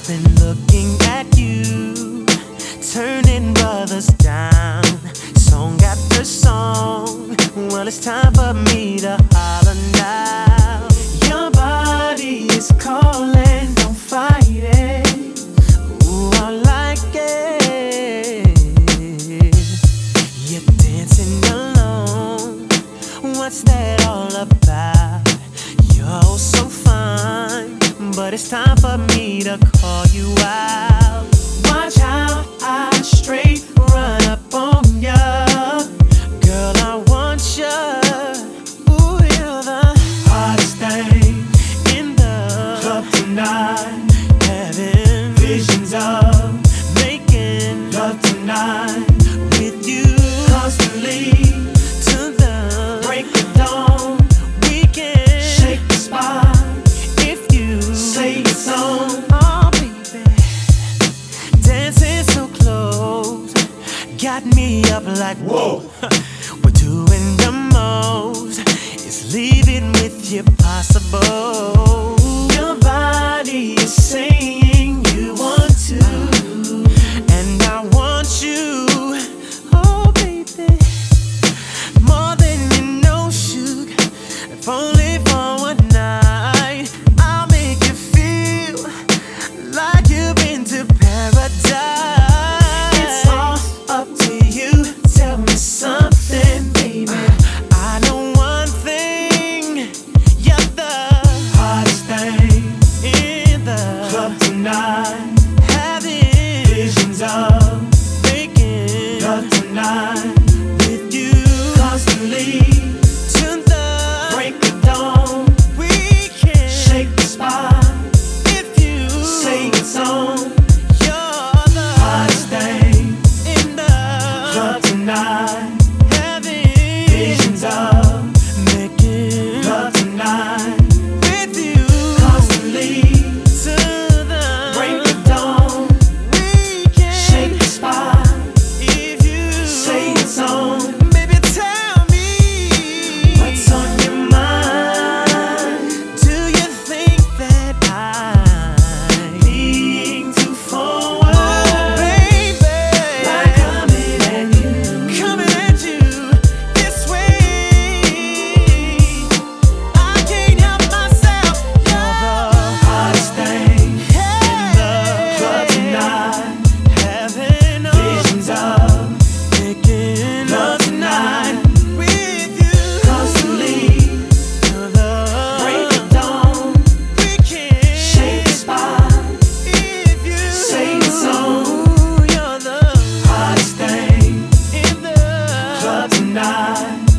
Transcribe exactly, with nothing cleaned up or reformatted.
I've been looking at you, turning brothers down, song after song. Well, it's time for me to holler now. Your body is calling, don't fight it. Ooh, I like it. You're dancing alone, what's that all about? You're so fine, but it's time for me to call you out. Watch how I straight run up on ya. Girl, I want ya. Ooh, you're the hottest thing in the club tonight. Having visions of making love tonight with you constantly to the break of dawn. We can shake the spot if you say it's on. Oh, baby, dancing so close got me up like whoa. We're doing the most. It's leaving with you possible. Your body is saying you want to, and I want you. Oh, baby, more than you know, sugar. If only for one night, I'll make you feel like you've been to paradise. It's all up to you. Tell me something, baby. I know one thing. You're the hottest thing in the club tonight. Having visions of making love tonight with you constantly to the break of dawn. We can shake the spot if you say it's on. You're the hottest thing in the club tonight. Having visions of making love tonight with you constantly to the break of dawn. We can shake the spot if you say it's on. Baby, tell me what's on your mind. Do you think that I'm being too forward? Oh, baby, by coming at you, coming at you this way. I can't help myself. You're the hottest thing in the club tonight. Having visions of making love tonight with you constantly to the break of dawn. We can shake the spot if you say it's on. You're the hottest thing in the club tonight.